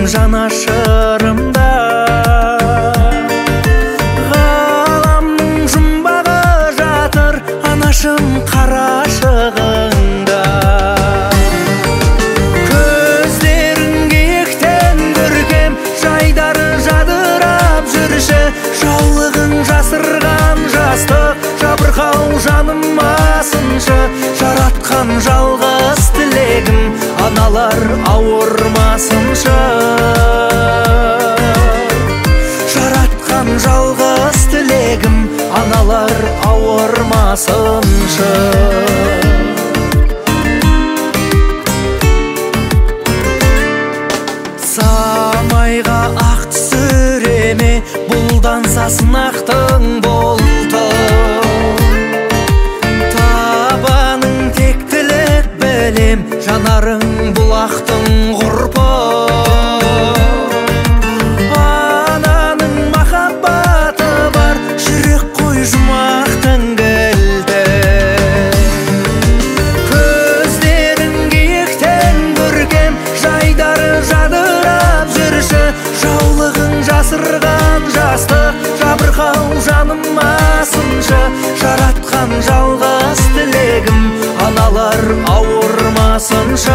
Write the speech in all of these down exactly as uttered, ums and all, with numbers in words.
жанашырымда. Ғаламның жұмбағы жатыр анашым қарашығыңда. Көздерің киіктен көркем, жайдары жадырап жүрші. Жаулығың жасырған жастық, жабырқау жаным асыншы. Жаратқан жалғыз тілегім, аналар ауырмасыншы. Жаратқан жалғыз тілегім, аналар ауырмасыншы. Самайға ақ түсіреме, бұлданса сынақтың болты. Табаның тектілік білем, жанарың бұлақтың ғұрпы. Ананың махаббаты бар, жүрек қой жұмақтың кілті. Көздерің киіктен көркем, жайдары жадырап жүрші. Жаулығың жасырған жастық, жабырқау жаным асыншы. Жаратқан жалғыз тілегім, аналар ауырмасыншы.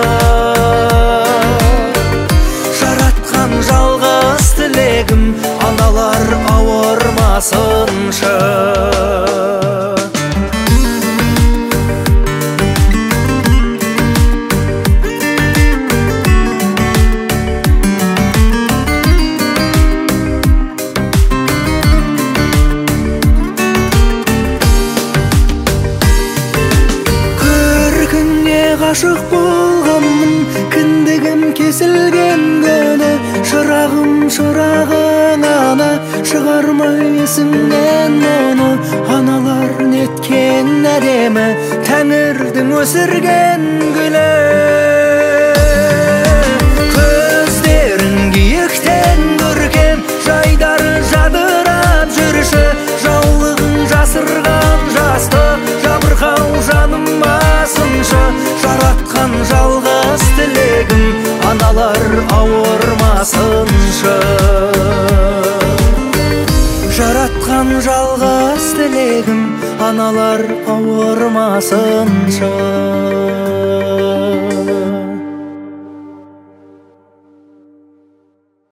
Жаратқан жалғыз тілегім, аналар ауырмасыншы. Ғашық болғанмын, кіндігім кесілген күні. Шырағым, шырағың ана, шығармай есіңнен оны. Аналар неткен әдемі, тәңірдің өсірген гүлі. Көздерің киіктен көркем, жайдары жадырап жүрші. Жаулығың жасырған жастық, жабырқау жаным асыншы. Жаратқан жалғыз тілегім, аналар ауырмасыншы. Жаратқан жалғыз тілегім, аналар ауырмасыншы.